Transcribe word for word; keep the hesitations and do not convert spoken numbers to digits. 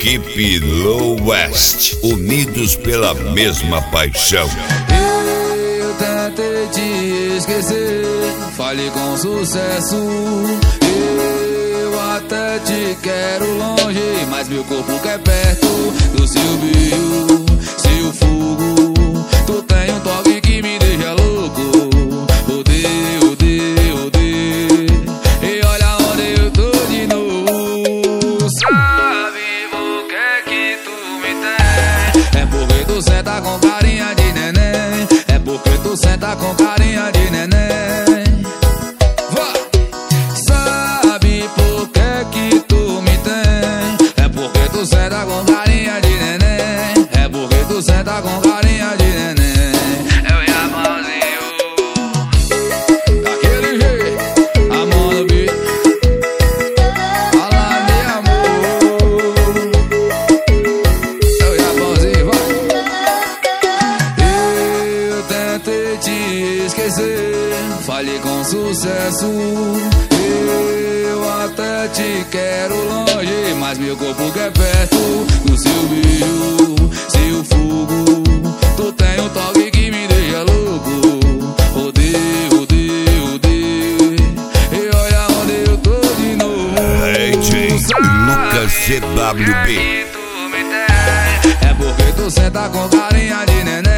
Equipe Low West, unidos pela mesma paixão. Eu tentei te esquecer, falei com sucesso. Eu até te quero longe, mas meu corpo quer perto do seu brilho, seu fogo. Tu tem um toque que me deixa louco. Odeio, odeio, odeio. E olha onde eu tô de novo. Sabe por que que tu me tem? É porque tu senta com carinha de neném. É porque tu senta com carinha de neném. Vá! Sabe por que que tu me tem? É porque tu senta com carinha de neném. É porque tu senta com carinha de neném. Eu e a mãozinho daquele jeito, a mão no beat. Fala de amor. Eu e a mãozinho, vai. Eu tentei te esquecer, falhei com sucesso. Eu até te quero longe, mas meu corpo quer perto do seu brilho, seu fogo. Tu tem um toque que me deixa louco. Odeio, odeio, odeio. E olha onde eu tô de novo. D J Lucas C W B. É porque tu senta com carinha de neném.